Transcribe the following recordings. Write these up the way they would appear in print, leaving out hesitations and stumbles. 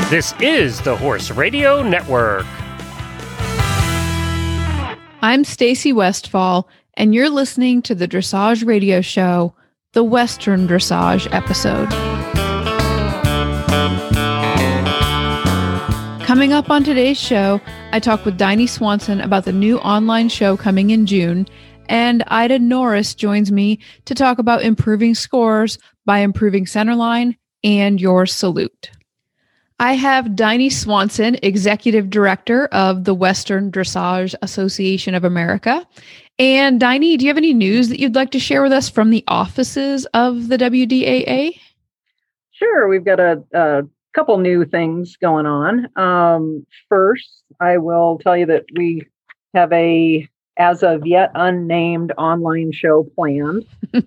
This is the Horse Radio Network. I'm Stacy Westfall, and you're listening to the Dressage Radio Show, the Western Dressage episode. Coming up on today's show, I talk with Diney Swanson about the new online show coming in June, and Ida Norris joins me to talk about improving scores by improving centerline and your salute. I have Diney Swanson, Executive Director of the Western Dressage Association of America. And Diney, do you have any news that you'd like to share with us from the offices of the WDAA? Sure. We've got a couple new things going on. First, I will tell you that we have a, as of yet, unnamed online show planned.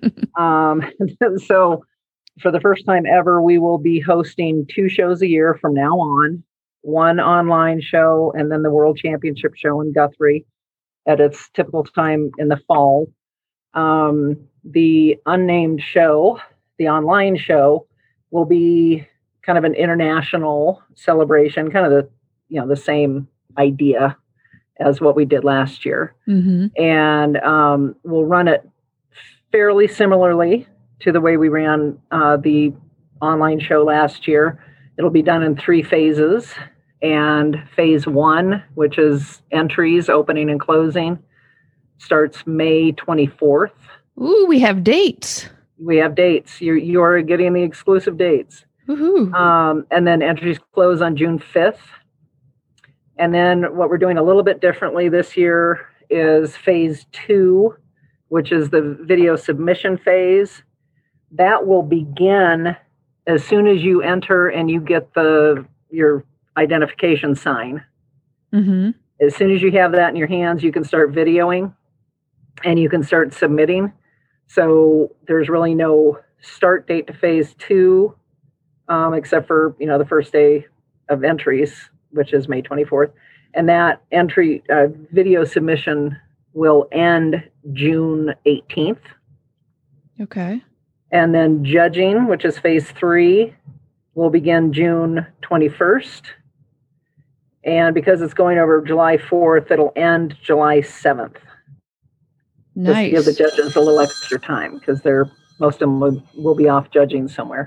So for the first time ever, we will be hosting 2 shows a year from now on, one online show and then the World Championship show in Guthrie at its typical time in the fall. The unnamed show, the online show, will be kind of an international celebration, kind of the same idea as what we did last year. Mm-hmm. And we'll run it fairly similarly to the way we ran the online show last year. It'll be done in 3 phases. And phase 1, which is entries, opening and closing, starts May 24th. Ooh, we have dates. We have dates. You're getting the exclusive dates. Woohoo. And then entries close on June 5th. And then what we're doing a little bit differently this year is phase 2, which is the video submission phase. That will begin as soon as you enter and you get your identification sign. Mm-hmm. As soon as you have that in your hands, you can start videoing and you can start submitting. So there's really no start date to phase 2, except for, the first day of entries, which is May 24th. And that entry video submission will end June 18th. Okay. And then judging, which is phase 3, will begin June 21st. And because it's going over July 4th, it'll end July 7th. Nice. Just to give the judges a little extra time, because most of them will be off judging somewhere.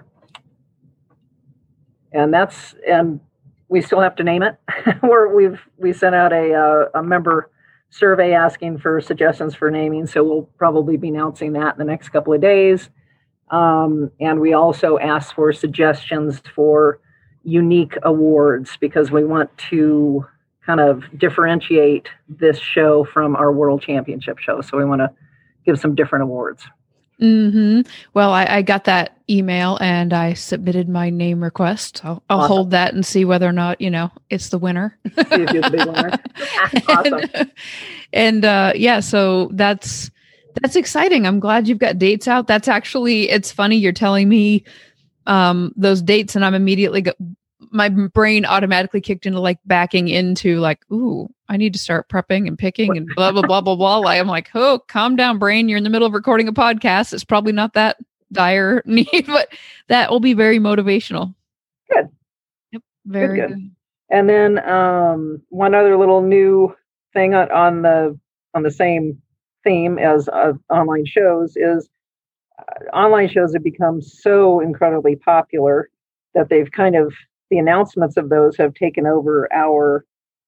And we still have to name it. We sent out a member survey asking for suggestions for naming, so we'll probably be announcing that in the next couple of days. And we also asked for suggestions for unique awards because we want to kind of differentiate this show from our World Championship show. So we want to give some different awards. Mm-hmm. Well, I got that email and I submitted my name request. I'll awesome. Hold that and see whether or not, it's the winner. See if you're the big winner. Awesome. And so that's exciting. I'm glad you've got dates out. That's actually, it's funny. You're telling me those dates and I'm immediately, my brain automatically kicked into backing into ooh, I need to start prepping and picking and blah, blah, blah, blah, blah. I'm like, oh, calm down, brain. You're in the middle of recording a podcast. It's probably not that dire need, but that will be very motivational. Good. Yep. Very good. And then one other little new thing on the same theme as online shows is online shows have become so incredibly popular that they've the announcements of those have taken over our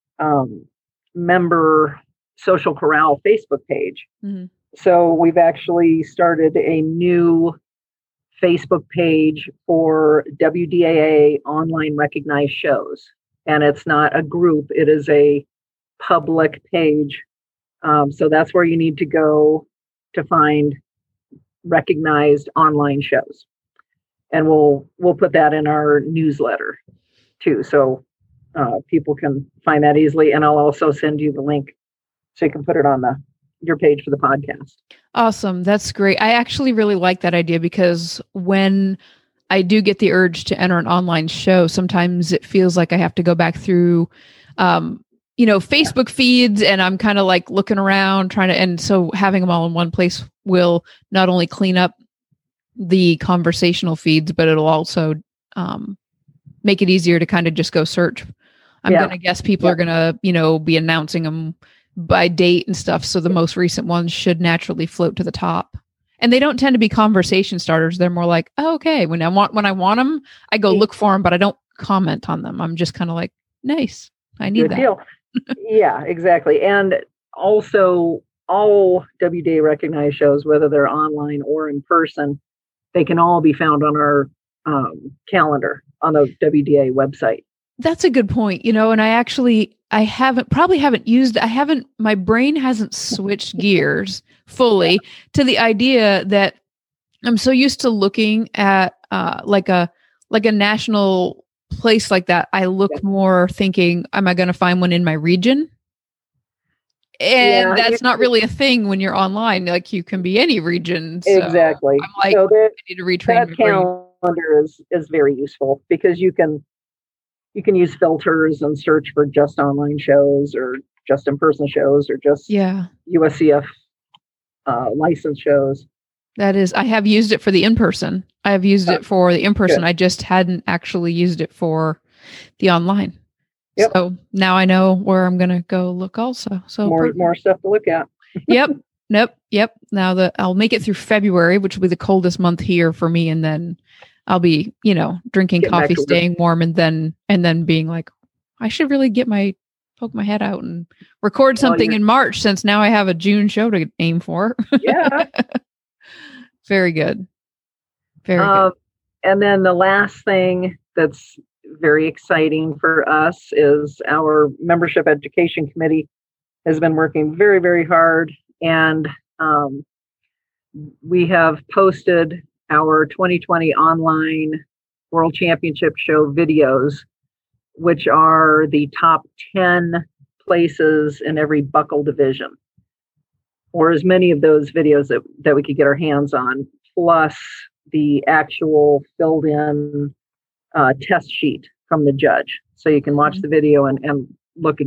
member Social Corral Facebook page. Mm-hmm. So we've actually started a new Facebook page for WDAA online recognized shows. And it's not a group, it is a public page. So that's where you need to go to find recognized online shows. And we'll put that in our newsletter too. So people can find that easily. And I'll also send you the link so you can put it on your page for the podcast. Awesome. That's great. I actually really like that idea because when I do get the urge to enter an online show, sometimes it feels like I have to go back through, Facebook feeds, and I'm kind of looking around and so having them all in one place will not only clean up the conversational feeds, but it'll also make it easier to kind of just go search. I'm going to guess people are going to, be announcing them by date and stuff. So the most recent ones should naturally float to the top. And they don't tend to be conversation starters. They're more like, oh, okay, when I want them, I go look for them, but I don't comment on them. I'm just kind of like, nice. I need Good that. Deal. Yeah, exactly. And also all WDA recognized shows, whether they're online or in person, they can all be found on our calendar on the WDA website. That's a good point. And my brain hasn't switched gears fully to the idea that I'm so used to looking at like a national place like that. I look more thinking, am I going to find one in my region? And that's not really a thing when you're online. Like you can be any region. So exactly. I'm like, I need to retrain that calendar is very useful because you can use filters and search for just online shows or just in-person shows or just USCF licensed shows. That is, I have used it for the in-person. I have used it for the in-person. Good. I just hadn't actually used it for the online. Yep. So now I know where I'm going to go look also. So more stuff to look at. Yep. Now I'll make it through February, which will be the coldest month here for me. And then I'll be, drinking coffee, staying warm, and then being like, I should really poke my head out and record something in March, since now I have a June show to aim for. Yeah. Very good. Very good. And then the last thing that's very exciting for us is our membership education committee has been working very, very hard. And we have posted our 2020 online World Championship Show videos, which are the top 10 places in every buckle division, or as many of those videos that we could get our hands on, plus the actual filled in test sheet from the judge. So you can watch the video and look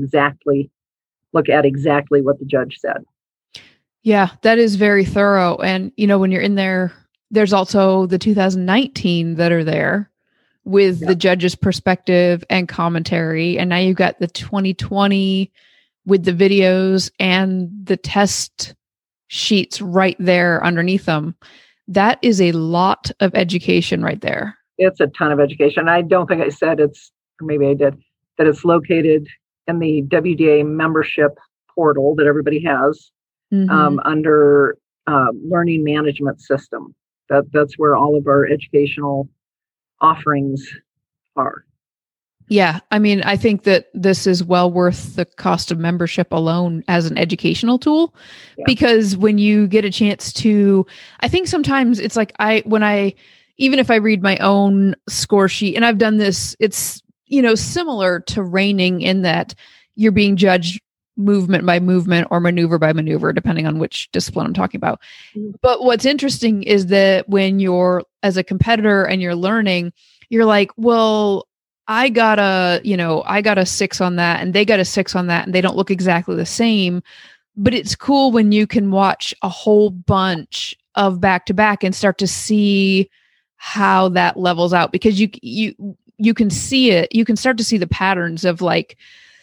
at exactly what the judge said. Yeah, that is very thorough. And, when you're in there, there's also the 2019 that are there with the judge's perspective and commentary. And now you've got the 2020 with the videos and the test sheets right there underneath them. That is a lot of education right there. It's a ton of education. I don't think I said or maybe I did, that it's located in the WDA membership portal that everybody has under learning management system. That's where all of our educational offerings are. Yeah. I mean, I think that this is well worth the cost of membership alone as an educational tool, because when you get a chance to, I think sometimes it's like even if I read my own score sheet, and I've done this, it's, similar to reining in that you're being judged movement by movement or maneuver by maneuver, depending on which discipline I'm talking about. But what's interesting is that when you're as a competitor and you're learning, you're like, well, I got a 6 on that and they got a 6 on that, and they don't look exactly the same. But it's cool when you can watch a whole bunch of back to back and start to see how that levels out, because you can see it. You can start to see the patterns of like,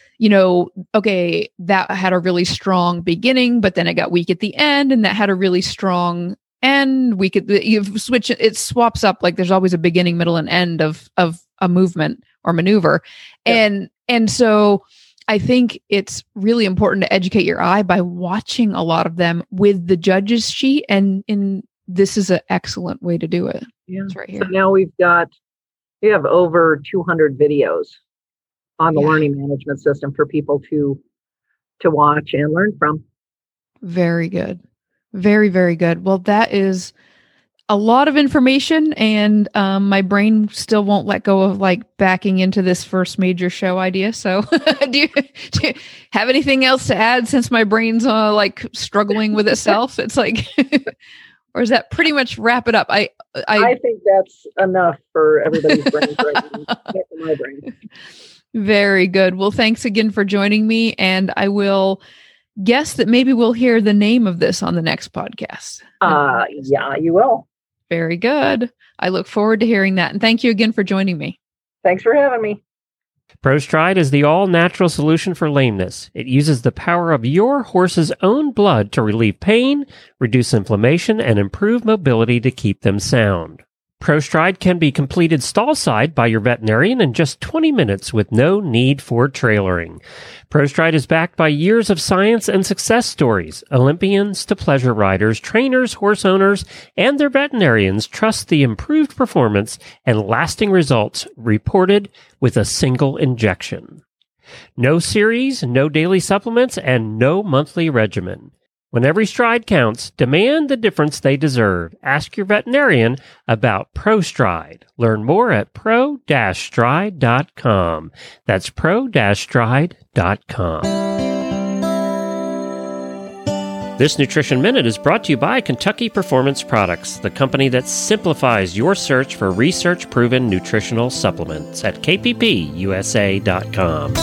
okay, that had a really strong beginning, but then it got weak at the end, and that had a really strong end. You switch it swaps up. Like there's always a beginning, middle, and end of a movement or maneuver. Yeah. And so I think it's really important to educate your eye by watching a lot of them with the judge's sheet. And this is an excellent way to do it. Yeah. It's right here. So now we have over 200 videos on the learning management system for people to watch and learn from. Very good. Very, very good. Well, that is a lot of information, and my brain still won't let go of like backing into this first major show idea. So do you have anything else to add, since my brain's like struggling with itself? It's like, or is that pretty much wrap it up? I think that's enough for everybody's brain right now. For my brain. Very good. Well, thanks again for joining me. And I will guess that maybe we'll hear the name of this on the next podcast. Yeah, you will. Very good. I look forward to hearing that. And thank you again for joining me. Thanks for having me. ProStride is the all-natural solution for lameness. It uses the power of your horse's own blood to relieve pain, reduce inflammation, and improve mobility to keep them sound. ProStride can be completed stall-side by your veterinarian in just 20 minutes with no need for trailering. ProStride is backed by years of science and success stories. Olympians to pleasure riders, trainers, horse owners, and their veterinarians trust the improved performance and lasting results reported with a single injection. No series, no daily supplements, and no monthly regimen. When every stride counts, demand the difference they deserve. Ask your veterinarian about ProStride. Learn more at pro-stride.com. That's pro-stride.com. This Nutrition Minute is brought to you by Kentucky Performance Products, the company that simplifies your search for research-proven nutritional supplements at kppusa.com.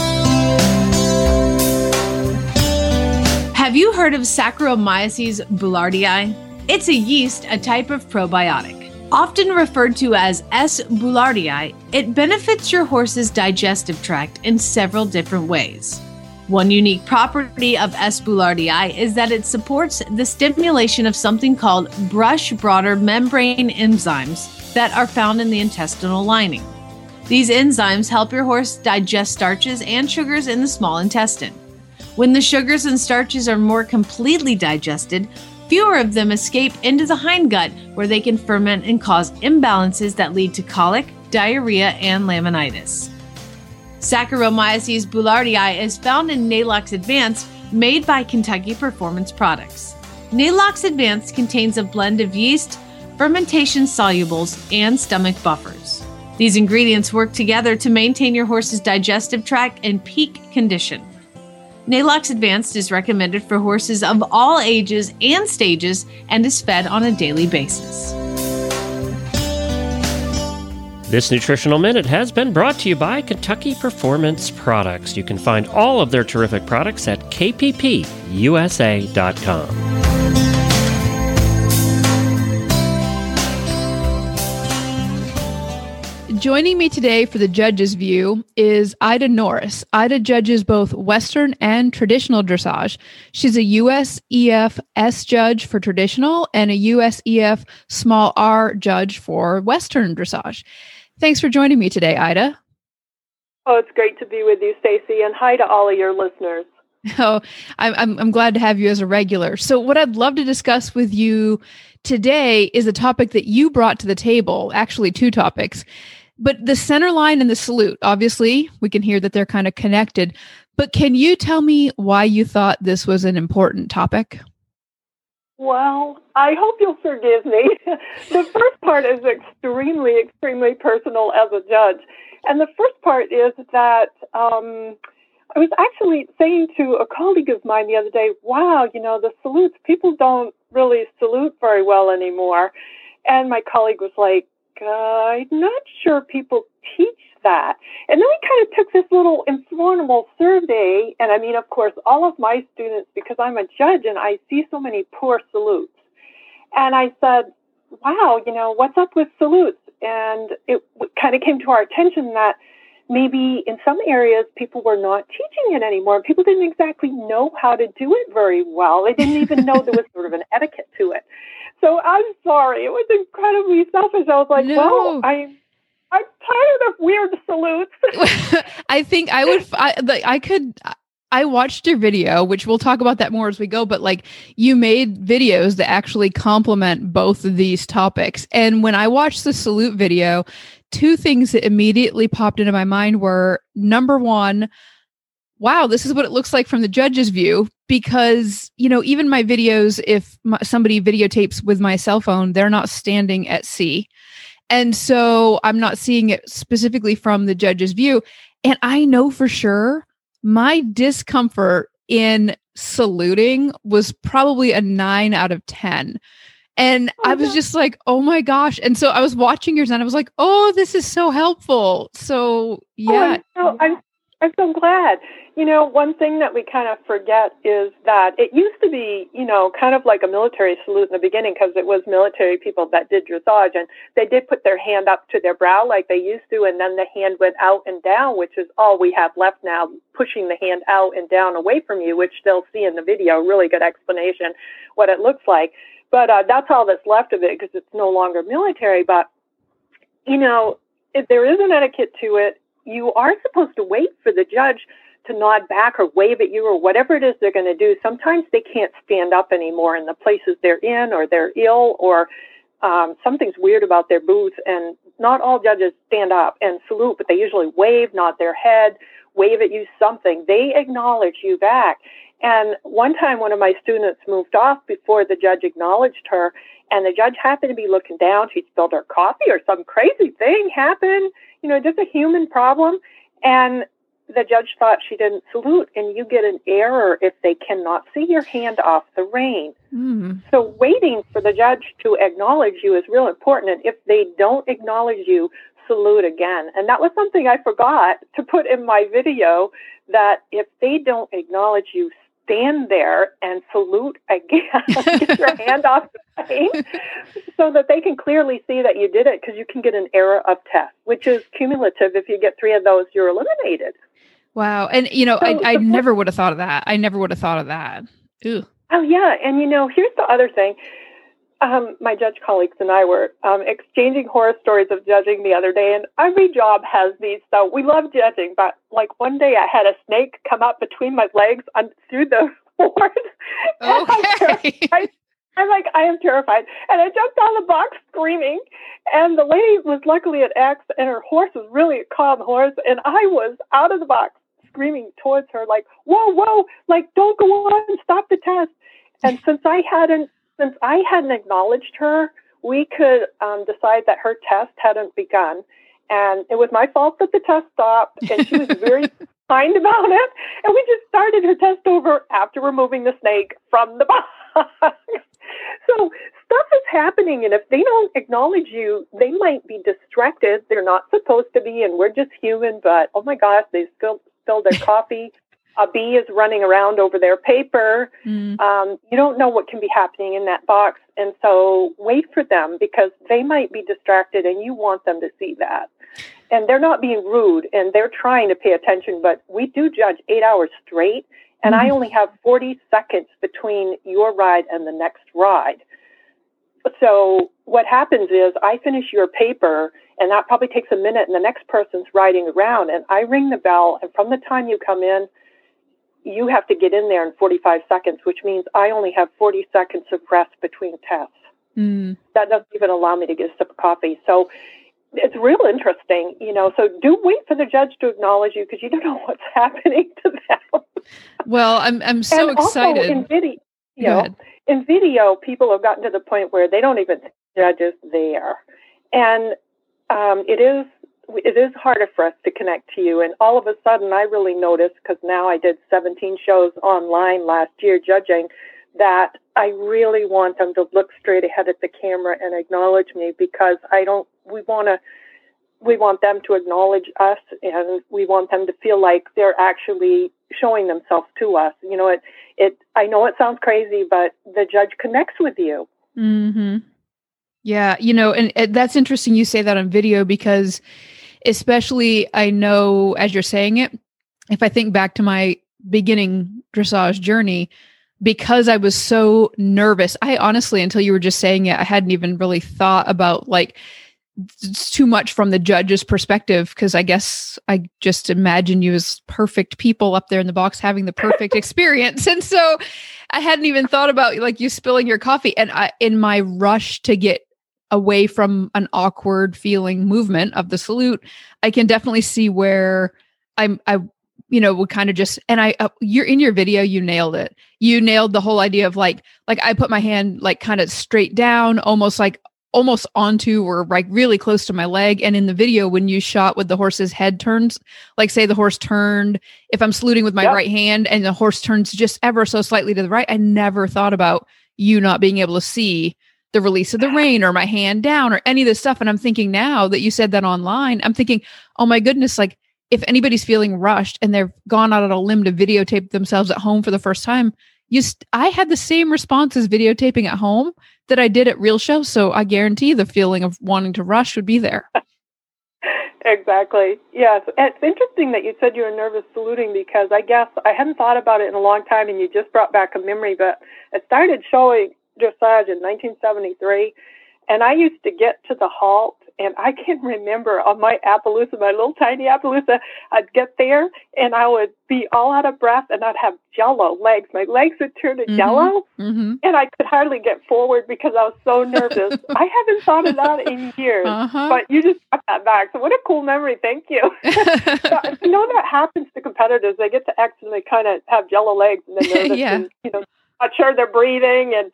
Have you heard of Saccharomyces boulardii? It's a yeast, a type of probiotic. Often referred to as S. boulardii, it benefits your horse's digestive tract in several different ways. One unique property of S. boulardii is that it supports the stimulation of something called brush-border membrane enzymes that are found in the intestinal lining. These enzymes help your horse digest starches and sugars in the small intestine. When the sugars and starches are more completely digested, fewer of them escape into the hindgut where they can ferment and cause imbalances that lead to colic, diarrhea, and laminitis. Saccharomyces boulardii is found in Nalox Advanced, made by Kentucky Performance Products. Nalox Advanced contains a blend of yeast, fermentation solubles, and stomach buffers. These ingredients work together to maintain your horse's digestive tract in peak condition. Nalox Advanced is recommended for horses of all ages and stages and is fed on a daily basis. This Nutritional Minute has been brought to you by Kentucky Performance Products. You can find all of their terrific products at kppusa.com. Joining me today for the Judge's View is Ida Norris. Ida judges both Western and traditional dressage. She's a USEF S judge for traditional and a USEF small R judge for Western dressage. Thanks for joining me today, Ida. Oh, it's great to be with you, Stacy, and hi to all of your listeners. Oh, I'm glad to have you as a regular. So what I'd love to discuss with you today is a topic that you brought to the table, actually two topics. But the center line and the salute, obviously, we can hear that they're kind of connected. But can you tell me why you thought this was an important topic? Well, I hope you'll forgive me. The first part is extremely personal as a judge. And the first part is that I was actually saying to a colleague of mine the other day, wow, the salutes, people don't really salute very well anymore. And my colleague was like, I'm not sure people teach that. And then we kind of took this little informal survey. And I mean, of course, all of my students, because I'm a judge and I see so many poor salutes. And I said, wow, what's up with salutes? And it kind of came to our attention that maybe in some areas people were not teaching it anymore. People didn't exactly know how to do it very well. They didn't even know there was sort of an etiquette to it. So I'm sorry. It was incredibly selfish. I was like, no. Well, I'm tired of weird salutes. I think I watched your video, which we'll talk about that more as we go, but you made videos that actually complement both of these topics. And when I watched the salute video, two things that immediately popped into my mind were, number one, wow, this is what it looks like from the judge's view, because, even my videos, if somebody videotapes with my cell phone, they're not standing at C. And so I'm not seeing it specifically from the judge's view. And I know for sure my discomfort in saluting was probably a 9 out of 10. And I was just like, oh my gosh. And so I was watching yours and I was like, oh, this is so helpful. So yeah. I'm so glad. One thing that we kind of forget is that it used to be, kind of like a military salute in the beginning, because it was military people that did dressage, and they did put their hand up to their brow like they used to, and then the hand went out and down, which is all we have left now, pushing the hand out and down away from you, which they'll see in the video. Really good explanation what it looks like. But that's all that's left of it, because it's no longer military. But, if there is an etiquette to it, you are supposed to wait for the judge to nod back or wave at you or whatever it is they're going to do. Sometimes they can't stand up anymore in the places they're in, or they're ill, or something's weird about their booth. And not all judges stand up and salute, but they usually wave, nod their head, wave at you, something. They acknowledge you back. And one time, one of my students moved off before the judge acknowledged her, and the judge happened to be looking down. She spilled her coffee or some crazy thing happened, just a human problem. And the judge thought she didn't salute, and you get an error if they cannot see your hand off the rein. So waiting for the judge to acknowledge you is real important. And if they don't acknowledge you, salute again. And that was something I forgot to put in my video, that if they don't acknowledge you, stand there and salute again. Get your hand off the rein so that they can clearly see that you did it, because you can get an error of test, which is cumulative. If you get 3 of those, you're eliminated. Wow. And, I never would have thought of that. I never would have thought of that. Ooh. Oh, yeah. And, here's the other thing. My judge colleagues and I were exchanging horror stories of judging the other day, and every job has these. So we love judging, but like one day I had a snake come up between my legs through the board. Okay. I'm like, I am terrified. And I jumped on the box screaming, and the lady was luckily an ex, and her horse was really a calm horse, and I was out of the box screaming towards her like, whoa, like, don't go on, stop the test. And since I hadn't acknowledged her, we could decide that her test hadn't begun. And it was my fault that the test stopped, and she was very kind about it. And we just started her test over after removing the snake from the box. So stuff is happening, and if they don't acknowledge you, they might be distracted. They're not supposed to be, and we're just human, but oh my gosh, they spilled their coffee. A bee is running around over their paper. You don't know what can be happening in that box. And so wait for them, because they might be distracted and you want them to see that. And they're not being rude, and they're trying to pay attention, but we do judge 8 hours straight. And I only have 40 seconds between your ride and the next ride. So what happens is I finish your paper, and that probably takes a minute, and the next person's riding around, and I ring the bell, and from the time you come in, you have to get in there in 45 seconds, which means I only have 40 seconds of rest between tests. That doesn't even allow me to get a sip of coffee. So it's real interesting, so do wait for the judge to acknowledge you, because you don't know what's happening to them. Well, I'm so excited. Also in video, people have gotten to the point where they don't even think the judge is there. And it is harder for us to connect to you. And all of a sudden, I really noticed, because now I did 17 shows online last year judging, that I really want them to look straight ahead at the camera and acknowledge me, because we want them to acknowledge us, and we want them to feel like they're actually showing themselves to us. I know it sounds crazy, but the judge connects with you. Mm-hmm. Yeah. And that's interesting you say that on video, because especially I know as you're saying it, if I think back to my beginning dressage journey, because I was so nervous, I honestly, until you were just saying it, I hadn't even really thought about it's too much from the judge's perspective, because I guess I just imagine you as perfect people up there in the box having the perfect experience. And so I hadn't even thought about you spilling your coffee. And in my rush to get away from an awkward feeling movement of the salute, I can definitely see where I would kind of just, and you're in your video, you nailed it. You nailed the whole idea of like I put my hand kind of straight down, almost onto or really close to my leg. And in the video, when you shot with the horse's head turns, say the horse turned, if I'm saluting with my right hand and the horse turns just ever so slightly to the right, I never thought about you not being able to see the release of the rein or my hand down or any of this stuff. And I'm thinking now that you said that online, I'm thinking, oh my goodness, if anybody's feeling rushed and they've gone out on a limb to videotape themselves at home for the first time, I had the same responses videotaping at home that I did at real shows. So I guarantee the feeling of wanting to rush would be there. Exactly. Yes. It's interesting that you said you were nervous saluting, because I guess I hadn't thought about it in a long time, and you just brought back a memory, but I started showing dressage in 1973, and I used to get to the halt, and I can remember on my Appaloosa, my little tiny Appaloosa, I'd get there and I would be all out of breath, and I'd have jello legs. My legs would turn to jello, and I could hardly get forward because I was so nervous. I haven't thought of that in years, but you just got that back. So what a cool memory. Thank you. So, you know, that happens to competitors. They get to X and they kind of have jello legs, and then nervous and, you know, not sure they're breathing. And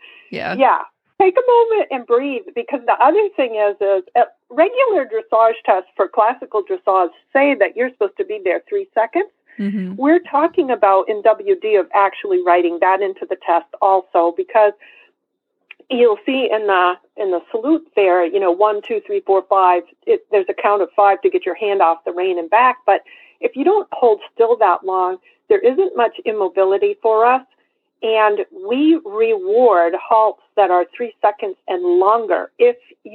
take a moment and breathe, because the other thing is regular dressage tests for classical dressage say that you're supposed to be there 3 seconds. We're talking about in WD of actually writing that into the test also, because you'll see in the salute there, you know, 1, 2, 3, 4, 5. There's a count of 5 to get your hand off the rein and back. But if you don't hold still that long, there isn't much immobility for us. And we reward halts that are 3 seconds and longer. If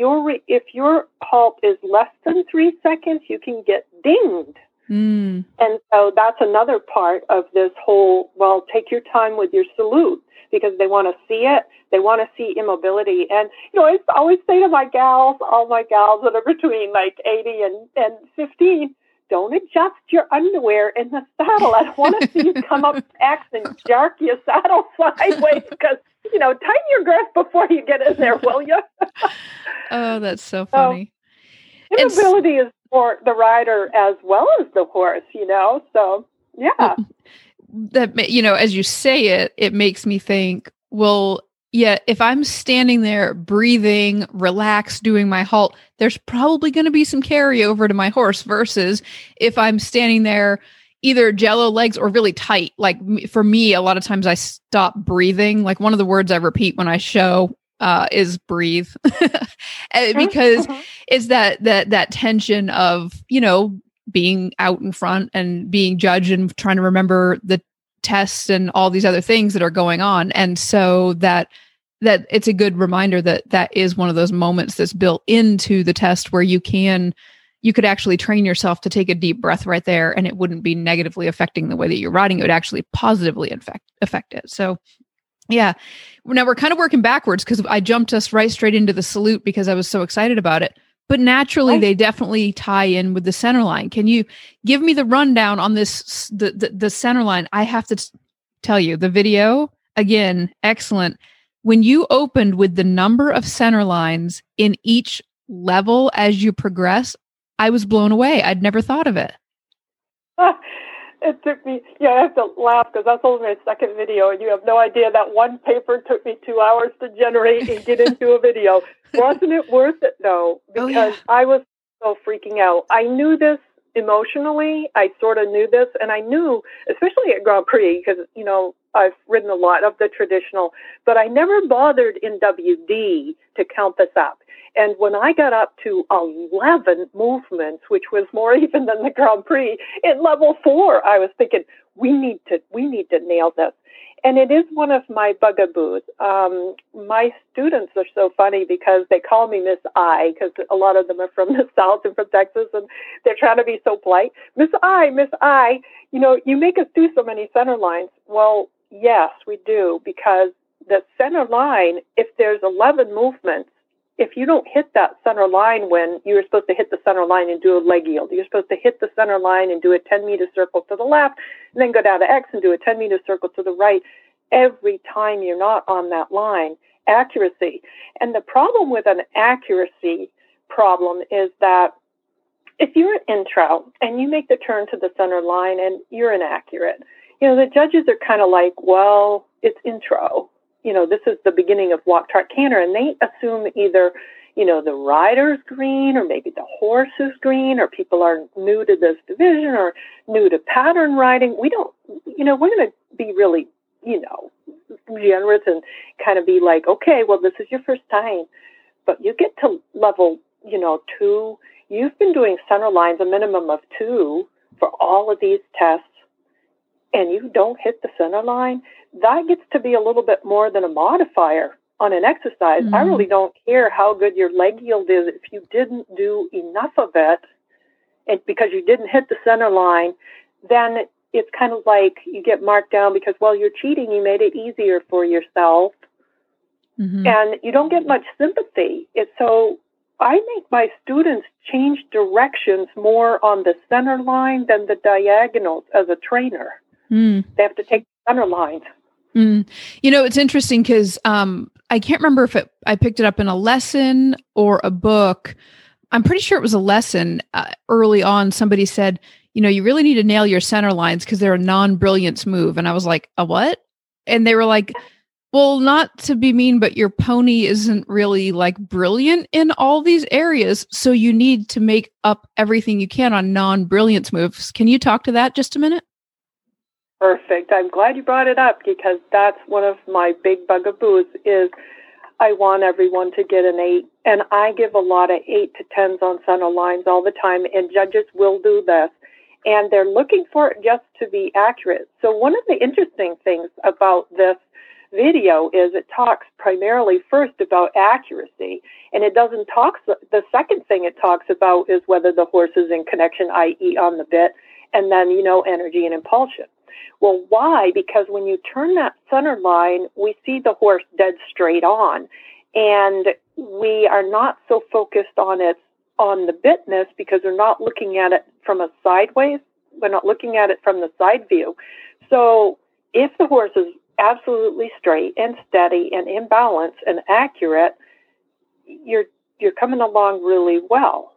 your halt is less than 3 seconds, you can get dinged. And so that's another part of this whole, well, take your time with your salute, because they want to see it. They want to see immobility. And, you know, I always say to my gals, all my gals that are between like 80 and 15, don't adjust your underwear in the saddle. I don't want to see you come up X and jerk your saddle sideways, because, you know, tighten your grip before you get in there, will you? Oh, that's so funny. Immobility is for the rider as well as the horse, you know? So, yeah. That, you know, as you say it, it makes me think, well, yeah, if I'm standing there breathing, relaxed, doing my halt, there's probably going to be some carryover to my horse, versus if I'm standing there either jello legs or really tight. Like for me, a lot of times I stop breathing. Like one of the words I repeat when I show is breathe, because it's that tension of, you know, being out in front and being judged and trying to remember the tests and all these other things that are going on. And so that it's a good reminder that is one of those moments that's built into the test where you could actually train yourself to take a deep breath right there, and it wouldn't be negatively affecting the way that you're riding. It would actually positively affect it. So yeah. Now we're kind of working backwards, because I jumped us right straight into the salute because I was so excited about it. But naturally, they definitely tie in with the center line. Can you give me the rundown on this, the center line? I have to tell you, the video, again, excellent. When you opened with the number of center lines in each level as you progress, I was blown away. I'd never thought of it. It took me, I have to laugh because that's only my second video, and you have no idea that one paper took me 2 hours to generate and get into a video. Wasn't it worth it, though? Because I was so freaking out. I knew this emotionally. I sort of knew this, and I knew, especially at Grand Prix, because, you know, I've ridden a lot of the traditional, but I never bothered in WD to count this up. And when I got up to 11 movements, which was more even than the Grand Prix, in level 4, I was thinking, we need to nail this. And it is one of my bugaboos. My students are so funny because they call me Miss I, because a lot of them are from the South and from Texas, and they're trying to be so polite. Miss I, you know, you make us do so many center lines. Well, yes, we do, because the center line, if there's 11 movements, if you don't hit that center line when you're supposed to hit the center line and do a leg yield, you're supposed to hit the center line and do a 10-meter circle to the left, and then go down to X and do a 10-meter circle to the right. Every time you're not on that line, accuracy. And the problem with an accuracy problem is that if you're an intro and you make the turn to the center line and you're inaccurate, you know, the judges are kind of like, well, it's intro. You know, this is the beginning of walk, trot, canter, and they assume either, you know, the rider's green, or maybe the horse is green, or people are new to this division or new to pattern riding. We don't, you know, we're going to be really, you know, generous and kind of be like, okay, well, this is your first time, but you get to level, you know, 2. You've been doing center lines a minimum of 2 for all of these tests and you don't hit the center line, that gets to be a little bit more than a modifier on an exercise. I really don't care how good your leg yield is if you didn't do enough of it, and because you didn't hit the center line, then it's kind of like you get marked down because, well, you're cheating. You made it easier for yourself, and you don't get much sympathy. So I make my students change directions more on the center line than the diagonals as a trainer. They have to take the center lines. You know, it's interesting because I can't remember if I picked it up in a lesson or a book. I'm pretty sure it was a lesson early on. Somebody said, you know, you really need to nail your center lines because they're a non-brilliance move. And I was like, a what? And they were like, well, not to be mean, but your pony isn't really like brilliant in all these areas. So you need to make up everything you can on non-brilliance moves. Can you talk to that just a minute? Perfect. I'm glad you brought it up because that's one of my big bugaboos is I want everyone to get an 8. And I give a lot of 8 to 10s on center lines all the time, and judges will do this. And they're looking for it just to be accurate. So one of the interesting things about this video is it talks primarily first about accuracy, and it doesn't talk, the second thing it talks about is whether the horse is in connection, i.e. on the bit, and then, you know, energy and impulsion. Well, why? Because when you turn that center line, we see the horse dead straight on, and we are not so focused on it, on the bitness, because we're not looking at it from a sideways. We're not looking at it from the side view. So if the horse is absolutely straight and steady and in balance and accurate, you're coming along really well.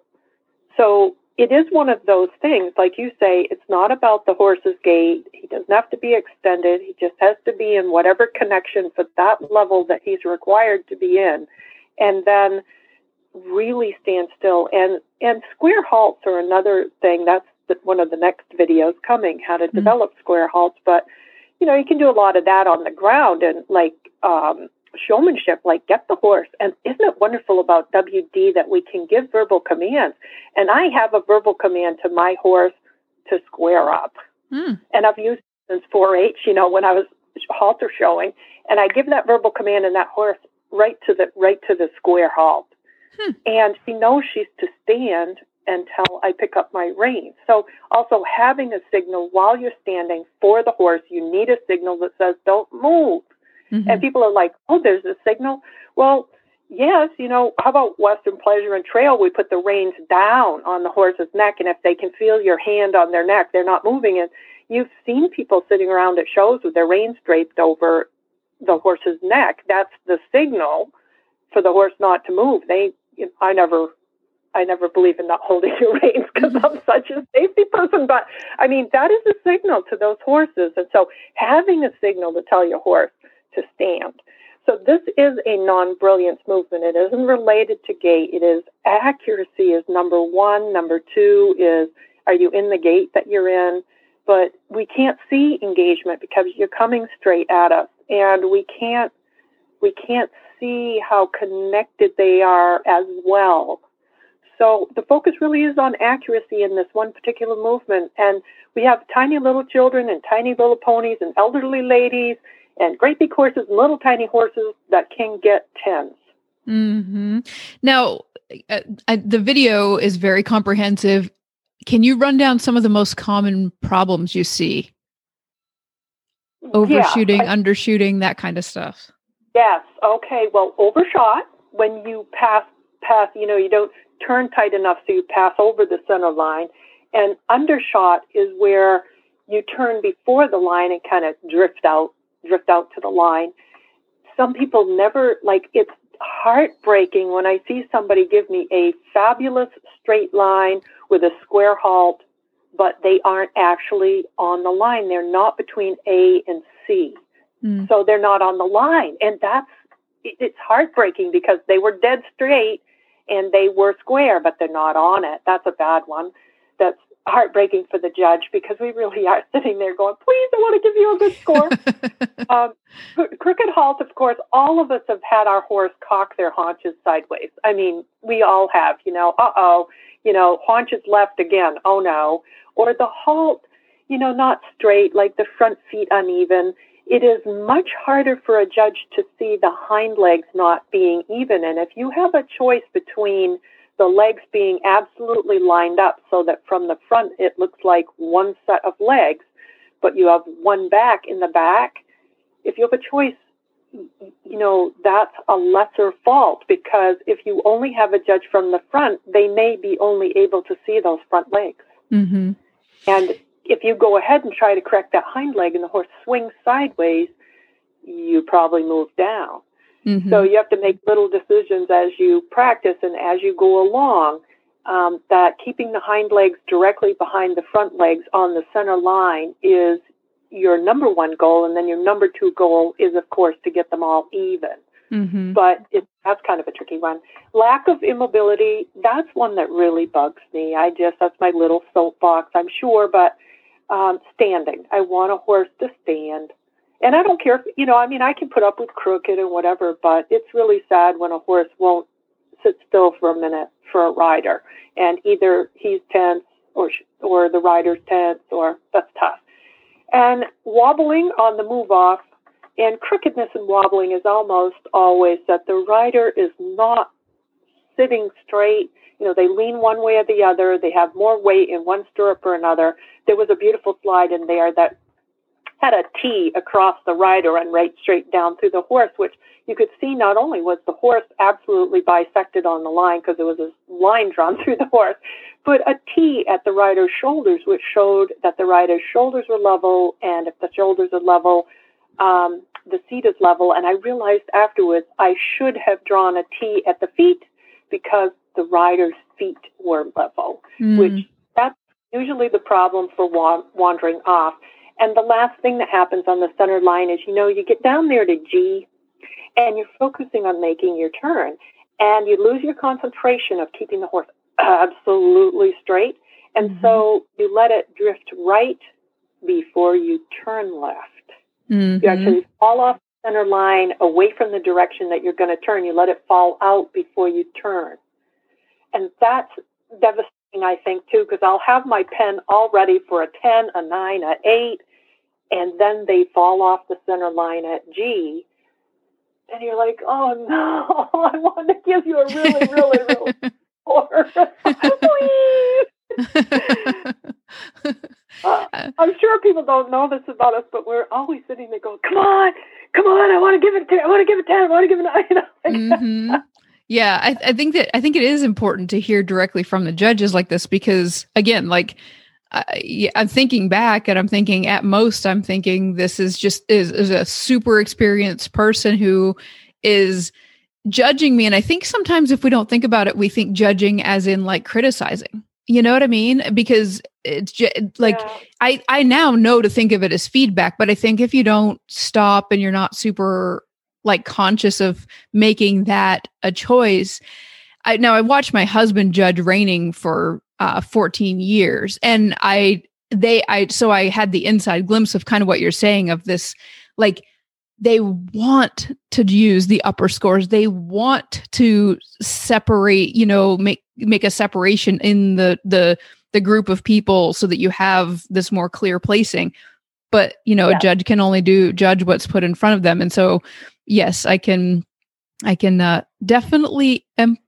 So it is one of those things, like you say, it's not about the horse's gait. He doesn't have to be extended. He just has to be in whatever connection for that level that he's required to be in. And then really stand still. And square halts are another thing. That's one of the next videos coming, how to develop square halts. But, you know, you can do a lot of that on the ground and like showmanship, like get the horse. And isn't it wonderful about WD that we can give verbal commands? And I have a verbal command to my horse to square up. And I've used it since 4-H, you know, when I was halter showing. And I give that verbal command and that horse right to the square halt. And she knows she's to stand until I pick up my reins. So also having a signal while you're standing for the horse, you need a signal that says, don't move. And people are like, oh, there's a signal. Well, yes, you know, how about Western Pleasure and Trail? We put the reins down on the horse's neck, and if they can feel your hand on their neck, they're not moving. And you've seen people sitting around at shows with their reins draped over the horse's neck. That's the signal for the horse not to move. I never believe in not holding your reins because I'm such a safety person. But, I mean, that is a signal to those horses. And so having a signal to tell your horse to stand. So this is a non-brilliance movement. It isn't related to gait. It is accuracy is number one. Number two is, are you in the gait that you're in? But we can't see engagement because you're coming straight at us. And we can't see how connected they are as well. So the focus really is on accuracy in this one particular movement. And we have tiny little children and tiny little ponies and elderly ladies and great big horses and little tiny horses that can get 10s. Now, the video is very comprehensive. Can you run down some of the most common problems you see? Overshooting, undershooting, that kind of stuff. Yes. Okay. Well, overshot, when you pass, you know, you don't turn tight enough so you pass over the center line. And undershot is where you turn before the line and kind of drift out to the line. Some people never, it's heartbreaking when I see somebody give me a fabulous straight line with a square halt, but they aren't actually on the line. They're not between A and C. So they're not on the line. And it's heartbreaking because they were dead straight and they were square, but they're not on it. That's a bad one. heartbreaking for the judge because we really are sitting there going, please, I want to give you a good score. Crooked halt, of course, all of us have had our horse cock their haunches sideways. I mean, we all have, haunches left again, oh no. Or the halt, not straight, like the front feet uneven. It is much harder for a judge to see the hind legs not being even. And if you have a choice between the legs being absolutely lined up so that from the front it looks like one set of legs, but you have one back in the back, if you have a choice, that's a lesser fault, because if you only have a judge from the front, they may be only able to see those front legs. Mm-hmm. And if you go ahead and try to correct that hind leg and the horse swings sideways, you probably move down. Mm-hmm. So you have to make little decisions as you practice and as you go along, that keeping the hind legs directly behind the front legs on the center line is your number one goal. And then your number two goal is, of course, to get them all even. Mm-hmm. But that's kind of a tricky one. Lack of immobility, that's one that really bugs me. That's my little soapbox, I'm sure, but standing. I want a horse to stand. And I don't care if, I can put up with crooked and whatever, but it's really sad when a horse won't sit still for a minute for a rider. And either he's tense or the rider's tense, or that's tough. And wobbling on the move off, and crookedness and wobbling is almost always that the rider is not sitting straight. They lean one way or the other. They have more weight in one stirrup or another. There was a beautiful slide in there that had a T across the rider and right straight down through the horse, which you could see not only was the horse absolutely bisected on the line because there was a line drawn through the horse, but a T at the rider's shoulders, which showed that the rider's shoulders were level, and if the shoulders are level, the seat is level. And I realized afterwards I should have drawn a T at the feet because the rider's feet were level, which that's usually the problem for wandering off. And the last thing that happens on the center line is, you get down there to G and you're focusing on making your turn, and you lose your concentration of keeping the horse absolutely straight. And so you let it drift right before you turn left. Mm-hmm. You actually fall off the center line away from the direction that you're going to turn. You let it fall out before you turn. And that's devastating, I think, too, because I'll have my pen all ready for a 10, a 9, a 8, and then they fall off the center line at G. And you're like, oh, no, I want to give you a really, really, really score. Please. I'm sure people don't know this about us, but we're always sitting there going, come on, I want to give it 10, I want to give it 10, I want to give it 9. Mm-hmm. Yeah, I think it is important to hear directly from the judges like this, because again, I'm thinking back and I'm thinking this is just is a super experienced person who is judging me. And I think sometimes if we don't think about it, we think judging as in criticizing. You know what I mean? Because it's just I now know to think of it as feedback, but I think if you don't stop and you're not super conscious of making that a choice. I watched my husband judge reining for 14 years, and so I had the inside glimpse of kind of what you're saying of this, they want to use the upper scores. They want to separate, make a separation in the group of people so that you have this more clear placing. But, a judge can only judge what's put in front of them. And so, yes, I can definitely,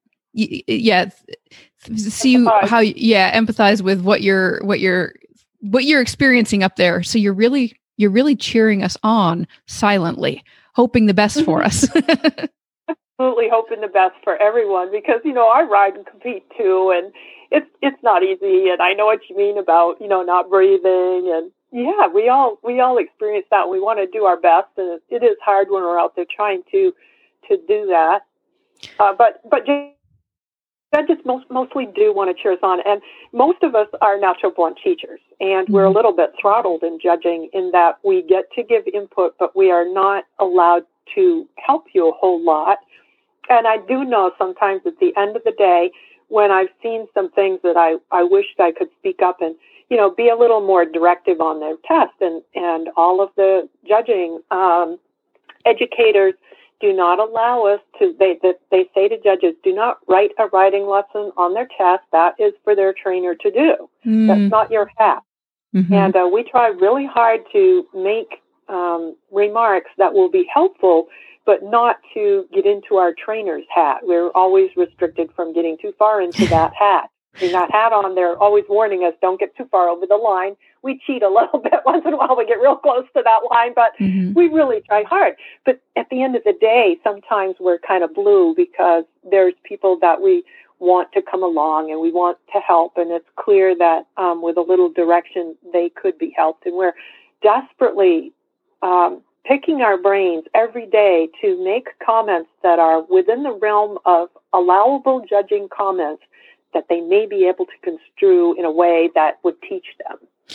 see how, empathize with what you're experiencing up there. So you're really cheering us on silently, hoping the best for us. Absolutely hoping the best for everyone, because, I ride and compete too, and it's not easy. And I know what you mean about, not breathing, and yeah, we all experience that. We want to do our best, and it is hard when we're out there trying to do that. But judges mostly do want to cheer us on, and most of us are natural born teachers, and we're a little bit throttled in judging in that we get to give input, but we are not allowed to help you a whole lot. And I do know sometimes at the end of the day, when I've seen some things that I wished I could speak up and be a little more directive on their test. And all of the judging educators do not allow us to, they say to judges, do not write a writing lesson on their test. That is for their trainer to do. That's not your hat. Mm-hmm. And we try really hard to make remarks that will be helpful, but not to get into our trainer's hat. We're always restricted from getting too far into that hat. With that hat on, they're always warning us, don't get too far over the line. We cheat a little bit once in a while. We get real close to that line, but we really try hard. But at the end of the day, sometimes we're kind of blue because there's people that we want to come along and we want to help. And it's clear that with a little direction, they could be helped. And we're desperately picking our brains every day to make comments that are within the realm of allowable judging comments that they may be able to construe in a way that would teach them.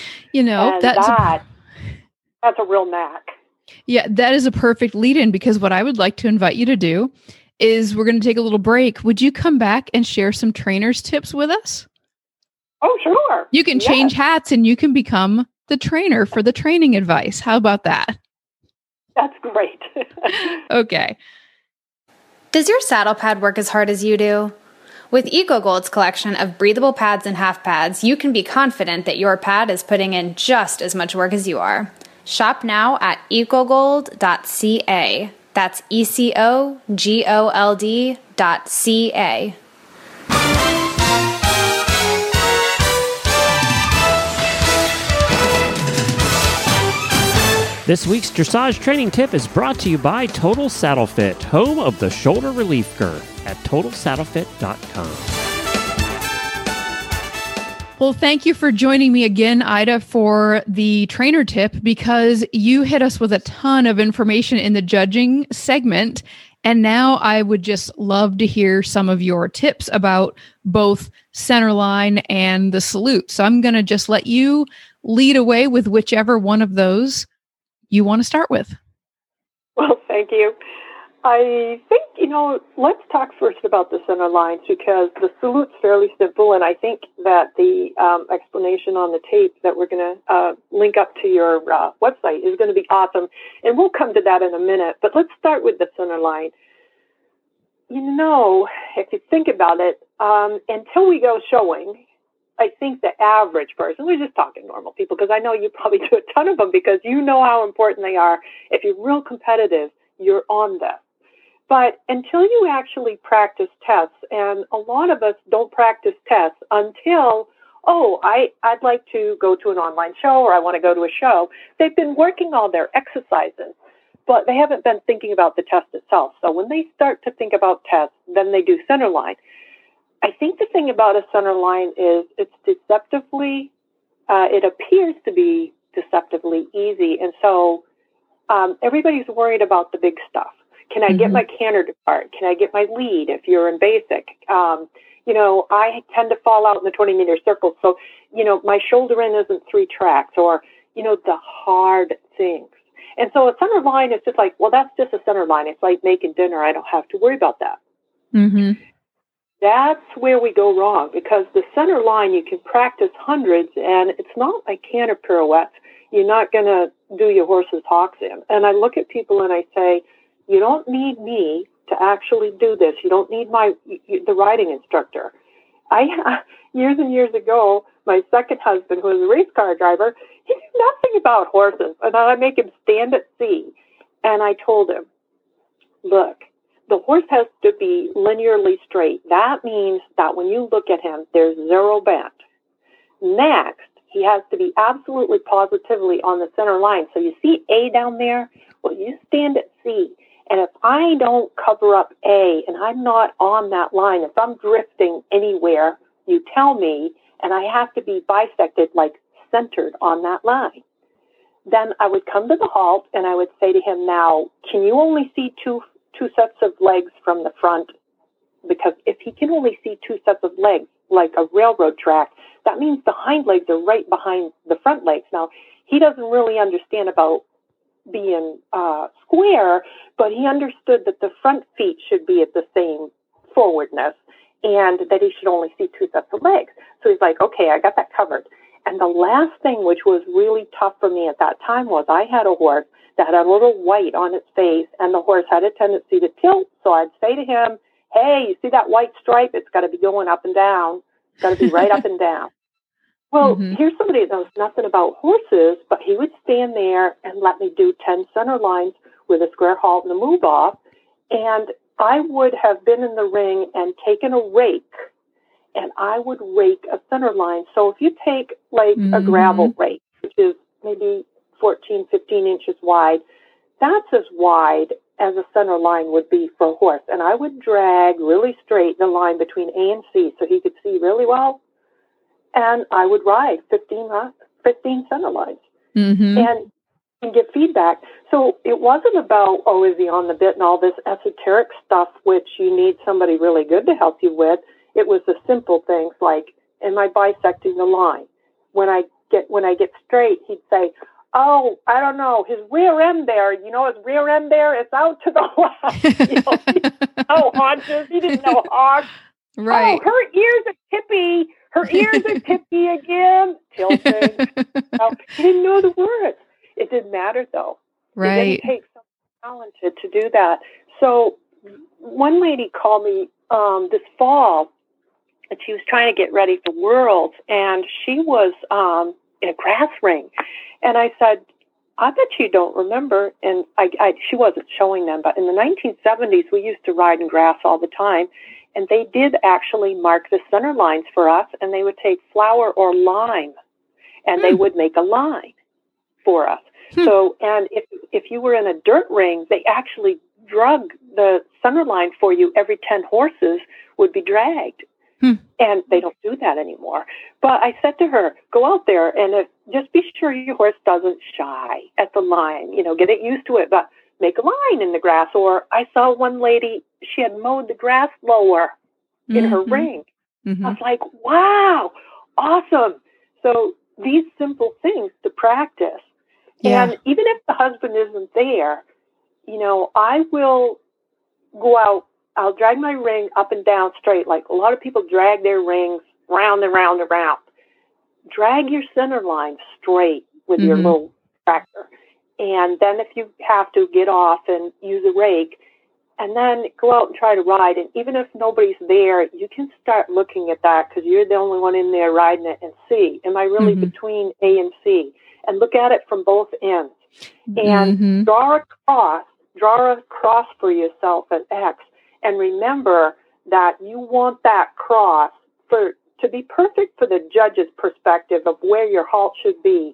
That's a real knack. Yeah, that is a perfect lead-in, because what I would like to invite you to do is we're going to take a little break. Would you come back and share some trainer's tips with us? Oh, sure. You can change hats and you can become the trainer for the training advice. How about that? That's great. Okay. Does your saddle pad work as hard as you do? With EcoGold's collection of breathable pads and half pads, you can be confident that your pad is putting in just as much work as you are. Shop now at ecogold.ca. That's ECOGOLD.ca. This week's dressage training tip is brought to you by Total Saddle Fit, home of the shoulder relief girth at TotalSaddleFit.com. Well, thank you for joining me again, Ida, for the trainer tip, because you hit us with a ton of information in the judging segment. And now I would just love to hear some of your tips about both centerline and the salute. So I'm going to just let you lead away with whichever one of those you want to start with. Well, thank you. I think, let's talk first about the center lines, because the salute's fairly simple, and I think that the explanation on the tape that we're going to link up to your website is going to be awesome, and we'll come to that in a minute. But let's start with the center line. If you think about it, until we go showing, I think the average person, we're just talking normal people, because I know you probably do a ton of them because you know how important they are. If you're real competitive, you're on them. But until you actually practice tests, and a lot of us don't practice tests until, I'd like to go to an online show, or I want to go to a show. They've been working all their exercises, but they haven't been thinking about the test itself. So when they start to think about tests, then they do center line. I think the thing about a center line is it appears to be deceptively easy. And so everybody's worried about the big stuff. Can I get my canter depart? Can I get my lead if you're in basic? I tend to fall out in the 20-meter circle. So, my shoulder in isn't 3 tracks, or, the hard things. And so a center line is just like, well, that's just a center line. It's like making dinner. I don't have to worry about that. Mm-hmm. That's where we go wrong, because the center line, you can practice hundreds, and it's not like canter pirouettes. You're not going to do your horse's hocks in. And I look at people and I say, you don't need me to actually do this. You don't need the riding instructor. Years and years ago, my second husband, who was a race car driver, he knew nothing about horses. And I make him stand at sea. And I told him, look, the horse has to be linearly straight. That means that when you look at him, there's 0 bend. Next, he has to be absolutely positively on the center line. So you see A down there? Well, you stand at C. And if I don't cover up A and I'm not on that line, if I'm drifting anywhere, you tell me, and I have to be bisected, like centered on that line. Then I would come to the halt and I would say to him, now, can you only see two sets of legs from the front? Because if he can only see 2 sets of legs, like a railroad track, that means the hind legs are right behind the front legs. Now, he doesn't really understand about being square, but he understood that the front feet should be at the same forwardness and that he should only see 2 sets of legs. So he's like, okay, I got that covered. And the last thing, which was really tough for me at that time, was I had a horse that had a little white on its face, and the horse had a tendency to tilt. So I'd say to him, hey, you see that white stripe? It's got to be going up and down. It's got to be right up and down. Well, here's somebody that knows nothing about horses, but he would stand there and let me do 10 center lines with a square halt and a move off. And I would have been in the ring and taken a rake, and I would rake a center line. So if you take like a gravel rake, which is maybe 14, 15 inches wide, that's as wide as a center line would be for a horse. And I would drag really straight the line between A and C so he could see really well. And I would ride 15 center lines and get feedback. So it wasn't about, oh, is he on the bit and all this esoteric stuff, which you need somebody really good to help you with. It was the simple things like, am I bisecting the line? When I get straight, he'd say, oh, I don't know, his rear end there, his rear end there, it's out to the left. Oh, haunches, he didn't know hogs. Right. Oh, her ears are tippy. Her ears are tippy again. Tilting. He didn't know the words. It didn't matter, though. Right. It didn't take someone talented to do that. So one lady called me this fall, and she was trying to get ready for Worlds, and she was in a grass ring. And I said, I bet you don't remember. And she wasn't showing them, but in the 1970s, we used to ride in grass all the time. And they did actually mark the center lines for us, and they would take flour or lime, and they would make a line for us. So, and if you were in a dirt ring, they actually drug the center line for you. Every 10 horses would be dragged. And they don't do that anymore. But I said to her, go out there and just be sure your horse doesn't shy at the line. Get it used to it, but make a line in the grass. Or I saw one lady, she had mowed the grass lower in her ring. I was like, wow, awesome. So these simple things to practice. Yeah. And even if the husband isn't there, I will go out. I'll drag my ring up and down straight. Like a lot of people drag their rings round and round and round. Drag your center line straight with your little tractor. And then if you have to, get off and use a rake, and then go out and try to ride. And even if nobody's there, you can start looking at that because you're the only one in there riding it and see, am I really between A and C? And look at it from both ends. And draw a cross for yourself at X. And remember that you want that cross to be perfect for the judge's perspective of where your halt should be.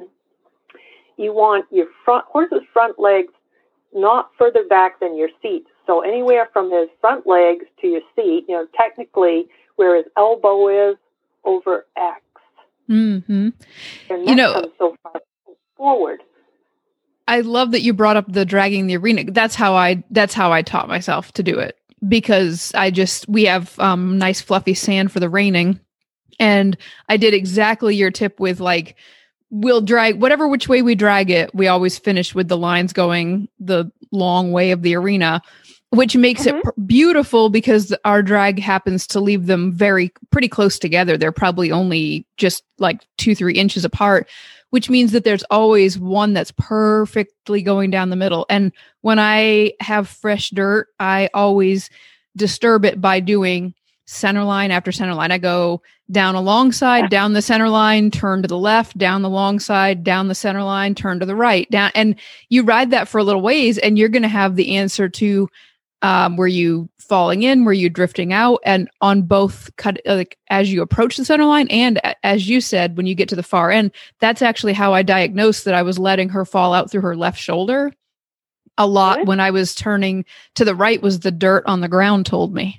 You want your horse's front legs not further back than your seat. So anywhere from his front legs to your seat, technically where his elbow is over X. And that comes so far forward. I love that you brought up the dragging the arena. That's how I taught myself to do it, because we have nice fluffy sand for the reining, and I did exactly your tip with like, we'll drag which way we drag it. We always finish with the lines going the long way of the arena, which makes it beautiful because our drag happens to leave them pretty close together. They're probably only just like 2-3 inches apart, which means that there's always one that's perfectly going down the middle. And when I have fresh dirt, I always disturb it by doing center line after center line. I go down alongside, down the center line, turn to the left, down the long side, down the center line, turn to the right, down. And you ride that for a little ways, and you're going to have the answer to were you falling in, were you drifting out, and on both as you approach the center line, and as you said, when you get to the far end. That's actually how I diagnosed that I was letting her fall out through her left shoulder a lot. When I was turning to the right, was the dirt on the ground told me.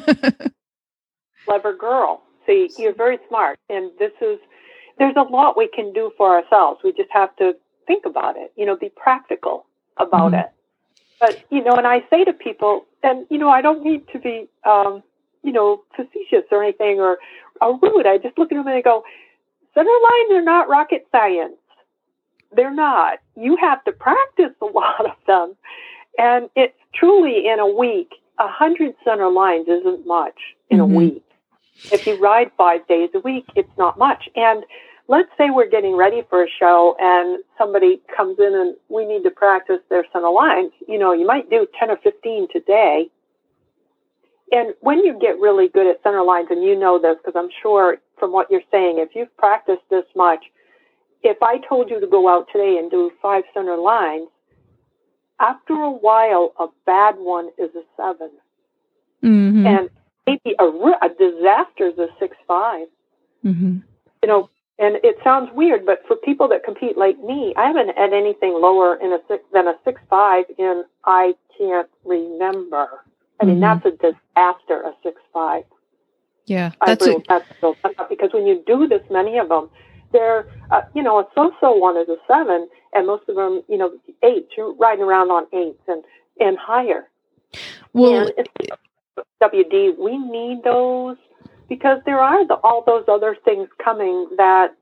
Clever girl. See, you're very smart, and there's a lot we can do for ourselves. We just have to think about it, be practical about it. But, and I say to people, and, I don't need to be, facetious or anything or rude. I just look at them and I go, center lines are not rocket science. They're not. You have to practice a lot of them. And it's truly in a week, 100 center lines isn't much in a week. If you ride 5 days a week, it's not much. And let's say we're getting ready for a show and somebody comes in and we need to practice their center lines. You might do 10 or 15 today. And when you get really good at center lines, and you know this because I'm sure from what you're saying, if you've practiced this much, if I told you to go out today and do 5 center lines, after a while, a bad one is a 7. Mm-hmm. And maybe a disaster is a 6.5. Mm-hmm. And it sounds weird, but for people that compete like me, I haven't had anything lower than a 6.5 in I can't remember. I mean, that's a disaster, a 6.5. Yeah, that's because when you do this many of them, they're, a so-so one is a 7, and most of them, 8. You're riding around on 8s and higher. Well, and WD, we need those because there are all those other things coming that,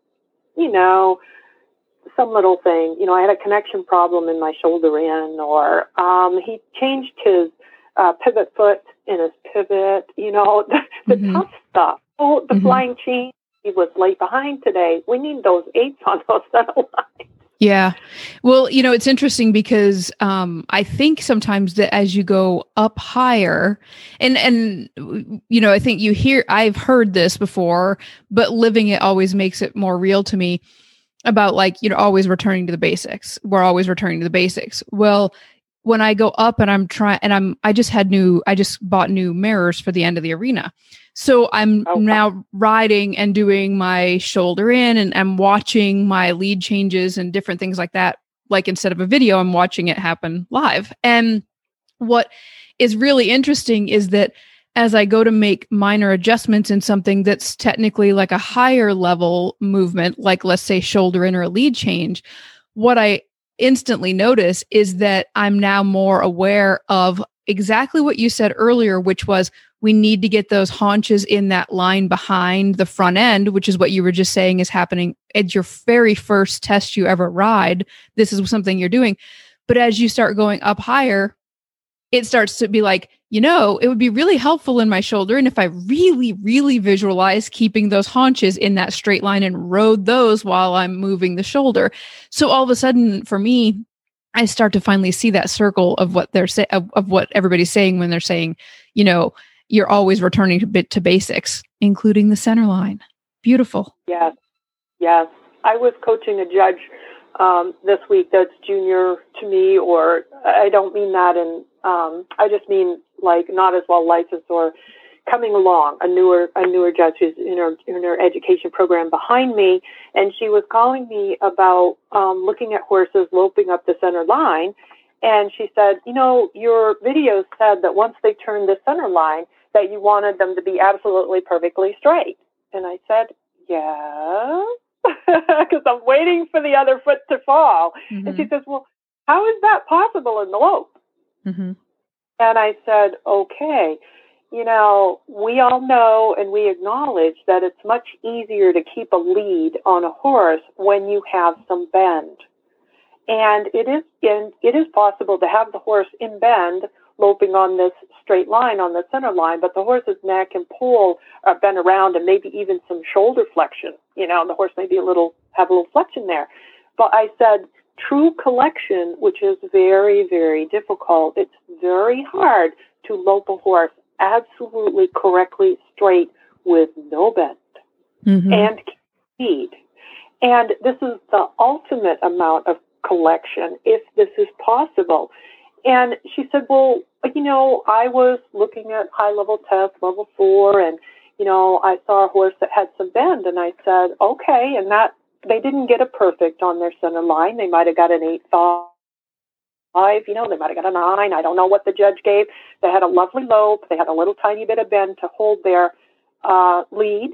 some little thing. I had a connection problem in my shoulder in, or he changed his pivot foot in his pivot, the tough stuff. Oh, the flying change, he was late behind today. We need those 8s on those center lines. Yeah. Well, it's interesting because I think sometimes that as you go up higher and I think I've heard this before, but living it always makes it more real to me about always returning to the basics. We're always returning to the basics. Well, when I go up and I just bought new mirrors for the end of the arena. So I'm now riding and doing my shoulder in, and I'm watching my lead changes and different things like that. Like instead of a video, I'm watching it happen live. And what is really interesting is that as I go to make minor adjustments in something that's technically like a higher level movement, like let's say shoulder in or a lead change, what I instantly notice is that I'm now more aware of exactly what you said earlier, which was we need to get those haunches in that line behind the front end, which is what you were just saying is happening at your very first test you ever ride. This is something you're doing. But as you start going up higher, it starts to be like, it would be really helpful in my shoulder. And if I really, really visualize keeping those haunches in that straight line and rode those while I'm moving the shoulder. So all of a sudden for me, I start to finally see that circle of what they're saying, of what everybody's saying when they're saying, you're always returning to basics, including the center line. Beautiful. Yes. I was coaching a judge this week that's junior to me, or I don't mean that I just mean like not as well licensed or coming along, a newer judge who's in her education program behind me, and she was calling me about looking at horses loping up the center line, and she said, your video said that once they turned the center line, that you wanted them to be absolutely perfectly straight. And I said, yeah, because I'm waiting for the other foot to fall. Mm-hmm. And she says, well, how is that possible in the lope? Mm-hmm. And I said, okay, we all know and we acknowledge that it's much easier to keep a lead on a horse when you have some bend. And it is possible to have the horse in bend loping on this straight line on the center line, but the horse's neck and poll are bent around and maybe even some shoulder flexion, and the horse may be have a little flexion there. But I said, true collection, which is very, very difficult, it's very hard to lope a horse absolutely correctly straight with no bend and speed. And this is the ultimate amount of collection, if this is possible. And she said, well, I was looking at high-level tests, level 4, and, I saw a horse that had some bend. And I said, okay, and that they didn't get a perfect on their center line. They might have got an 8.5, they might have got a 9. I don't know what the judge gave. They had a lovely lope. They had a little tiny bit of bend to hold their lead,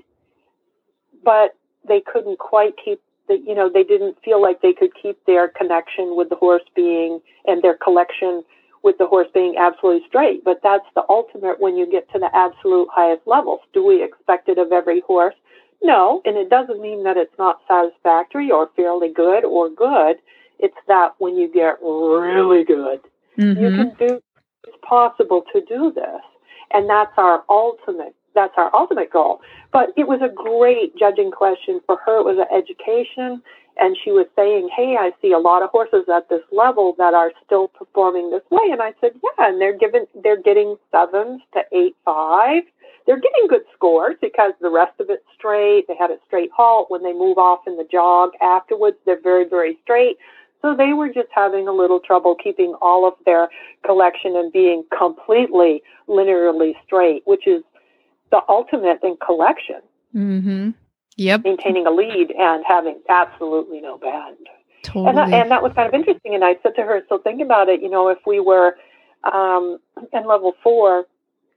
but they couldn't quite keep they didn't feel like they could keep their connection with the horse being, and their collection with the horse being absolutely straight. But that's the ultimate when you get to the absolute highest levels. Do we expect it of every horse? No, and it doesn't mean that it's not satisfactory or fairly good or good. It's that when you get really good, you can do, it's possible to do this. And that's our ultimate that's our ultimate goal. But it was a great judging question for her. It was an education. And she was saying, hey, I see a lot of horses at this level that are still performing this way. And I said, yeah, and they're getting 7s to 8.5. They're getting good scores because the rest of it's straight. They had a straight halt. When they move off in the jog afterwards, they're very, very straight. So they were just having a little trouble keeping all of their collection and being completely linearly straight, which is the ultimate in collection. Mm-hmm. Yep. Maintaining a lead and having absolutely no bend. Totally. And that was kind of interesting. And I said to her, so think about it, if we were in level 4,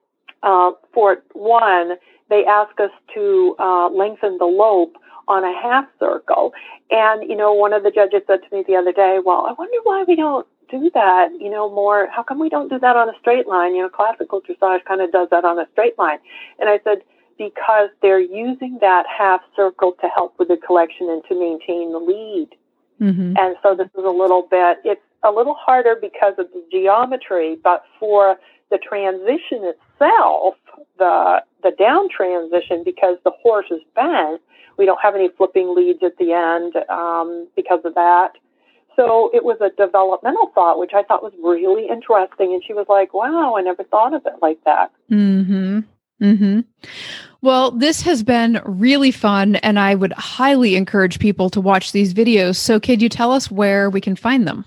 for 1, they ask us to lengthen the lope on a half circle. And, one of the judges said to me the other day, well, I wonder why we don't do that, more. How come we don't do that on a straight line? Classical dressage kind of does that on a straight line. And I said, because they're using that half circle to help with the collection and to maintain the lead. Mm-hmm. And so this is it's a little harder because of the geometry, but for the transition itself, the down transition, because the horse is bent, we don't have any flipping leads at the end because of that. So it was a developmental thought, which I thought was really interesting. And she was like, wow, I never thought of it like that. Mm-hmm. Mm-hmm. Well, this has been really fun, and I would highly encourage people to watch these videos. So could you tell us where we can find them?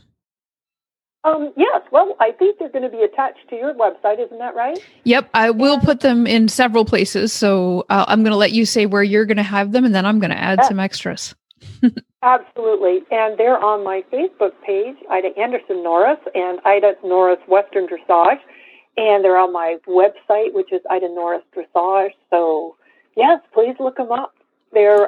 Yes. Well, I think they're going to be attached to your website. Isn't that right? Yep. I will put them in several places. So I'm going to let you say where you're going to have them, and then I'm going to add some extras. Absolutely. And they're on my Facebook page, Ida Anderson Norris, and Ida Norris Western Dressage. And they're on my website, which is Ida Norris Dressage. So, yes, please look them up. They're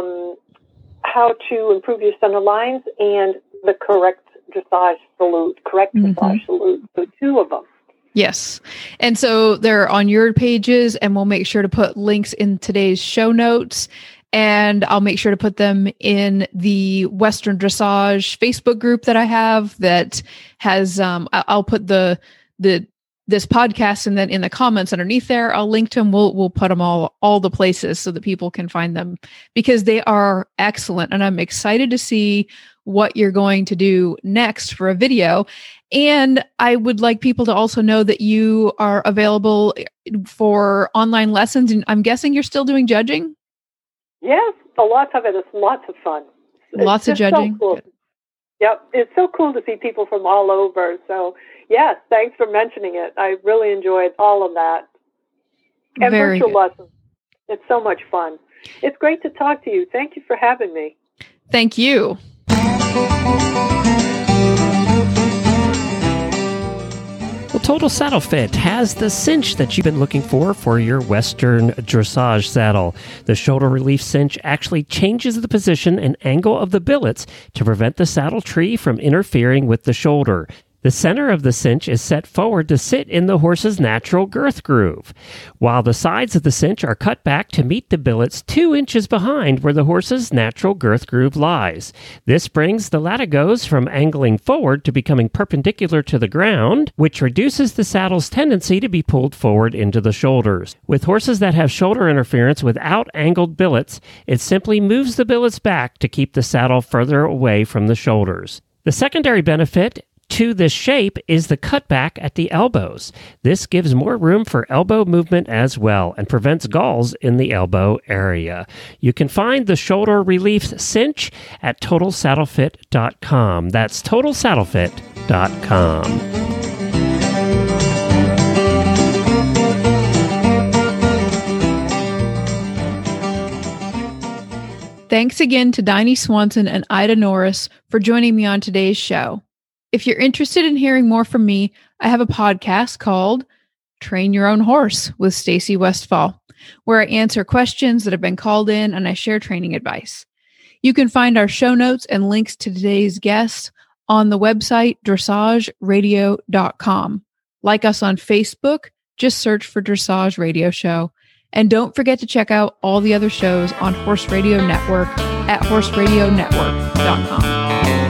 how to improve your center lines and the correct dressage salute, dressage salute. So 2 of them. Yes. And so they're on your pages, and we'll make sure to put links in today's show notes. And I'll make sure to put them in the Western Dressage Facebook group that I have that has, I'll put this podcast, and then in the comments underneath there, I'll link to them. We'll put them all the places so that people can find them, because they are excellent. And I'm excited to see what you're going to do next for a video. And I would like people to also know that you are available for online lessons. And I'm guessing you're still doing judging? Yes, a lot of it is lots of fun. Lots of judging. So cool. Yep, it's so cool to see people from all over. So, yes, thanks for mentioning it. I really enjoyed all of that. And Very virtual good. lessons. It's so much fun. It's great to talk to you. Thank you for having me. Thank you. Well, Total Saddle Fit has the cinch that you've been looking for your Western dressage saddle. The shoulder relief cinch actually changes the position and angle of the billets to prevent the saddle tree from interfering with the shoulder. The center of the cinch is set forward to sit in the horse's natural girth groove, while the sides of the cinch are cut back to meet the billets 2 inches behind where the horse's natural girth groove lies. This brings the latigos from angling forward to becoming perpendicular to the ground, which reduces the saddle's tendency to be pulled forward into the shoulders. With horses that have shoulder interference without angled billets, it simply moves the billets back to keep the saddle further away from the shoulders. The secondary benefit to this shape is the cutback at the elbows. This gives more room for elbow movement as well and prevents galls in the elbow area. You can find the shoulder relief cinch at TotalSaddleFit.com. That's TotalSaddleFit.com. Thanks again to Diney Swanson and Ida Norris for joining me on today's show. If you're interested in hearing more from me, I have a podcast called Train Your Own Horse with Stacy Westfall, where I answer questions that have been called in and I share training advice. You can find our show notes and links to today's guests on the website dressageradio.com. Like us on Facebook, just search for Dressage Radio Show. And don't forget to check out all the other shows on Horse Radio Network at horseradionetwork.com.